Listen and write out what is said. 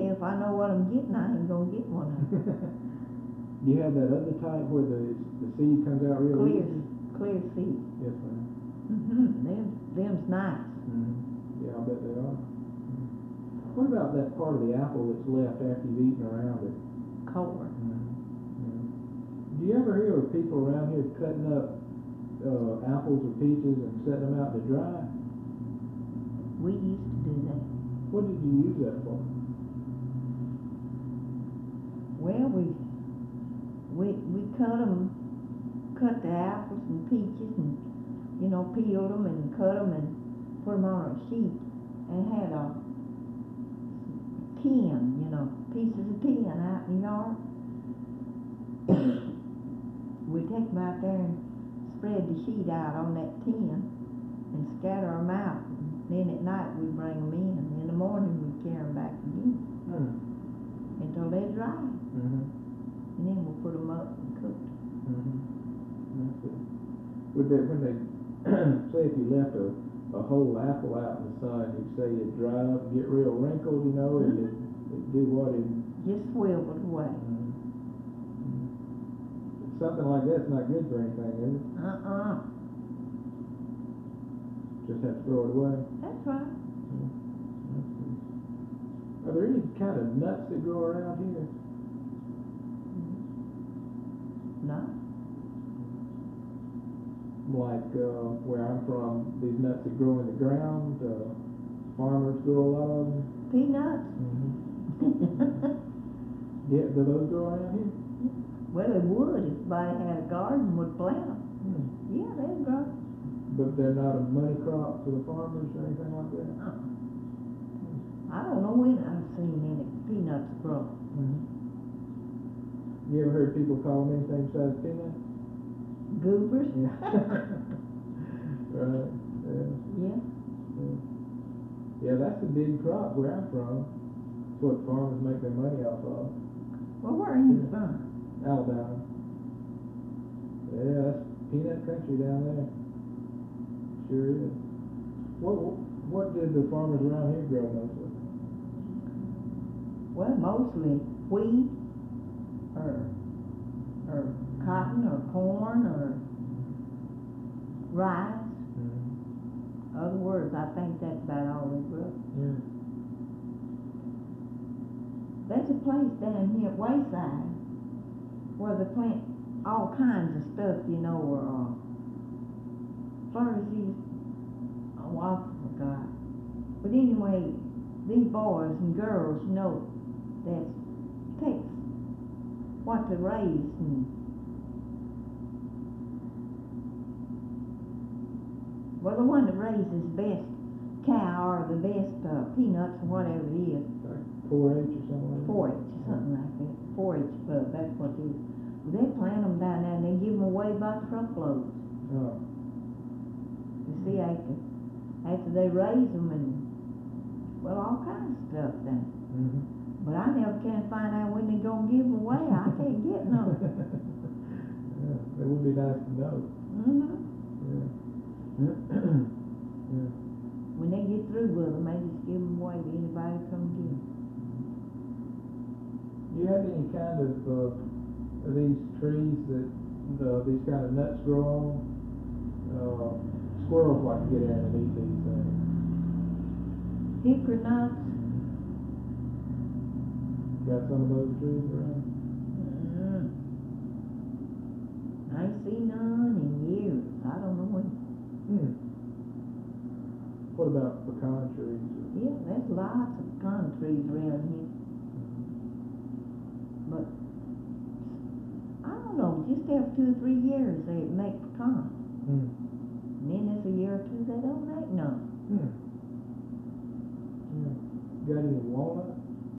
if I know what I'm getting, I ain't gonna get one of them. Do you have that other type where the seed comes out real easy? Clear seed. Yes, ma'am. Them's nice. Yeah, I bet they are. What about that part of the apple that's left after you've eaten around it? Core. Do you ever hear of people around here cutting up apples or peaches and setting them out to dry? We used to do that. What did you use that for? Well, we cut the apples and peaches and, peeled them and cut them and put them on a sheet and had a tin, pieces of tin out in the yard. We take them out there and spread the sheet out on that tin and scatter them out. Then at night we bring them in. In the morning we carry them back again until they're dry. And then we'll put them up and cook them. That's it. When they say if you left a whole apple out in the sun, you'd say it'd dry up and get real wrinkled, and it'd do what? Just swiveled away. Something like that's not good for anything, is it? Just have to throw it away. That's right. Are there any kind of nuts that grow around here? No. Like where I'm from, these nuts that grow in the ground, farmers grow a lot of them. Peanuts. Yeah, do those grow around here? Well, they would if somebody had a garden would plant them. Yeah, they'd grow. But they're not a money crop for the farmers or anything like that? I don't know when I've seen any peanuts grow. You ever heard people call them anything besides peanuts? Goobers? Yeah. Right, Yeah. Yeah, that's a big crop where I'm from. It's what farmers make their money off of. Well, where are you from? Alabama. Yeah, that's peanut country down there. Sure is. What did the farmers around here grow mostly? Well, mostly wheat or cotton or corn or rice. Other words, I think that's about all they grow. Yeah. There's a place down here at Wayside where they plant all kinds of stuff, furzies. Oh, I forgot. But anyway, these boys and girls, that takes what to raise and the one that raises the best cow or the best peanuts or whatever it is. Like 4-H or something like that? 4-H, something like that. 4-H club, that's what it is. They plant them down there and they give them away by truckloads. Oh. You see, after they raise them and, all kinds of stuff then. But I never can find out when they're going to give them away. I can't get none. Yeah, it would be nice to know. Yeah. Yeah. When they get through with them, they just give them away to anybody who come get them. Do you have any kind of these trees that these kind of nuts grow on? Squirrels like to get in and eat these things. Hickory nuts. Got some of those trees around? I ain't seen none in years. I don't know when. What about pecan trees? Yeah, there's lots of pecan trees around here. But I don't know, just after 2 or 3 years they make pecans. And then there's a year or two they don't make none. Got any walnuts?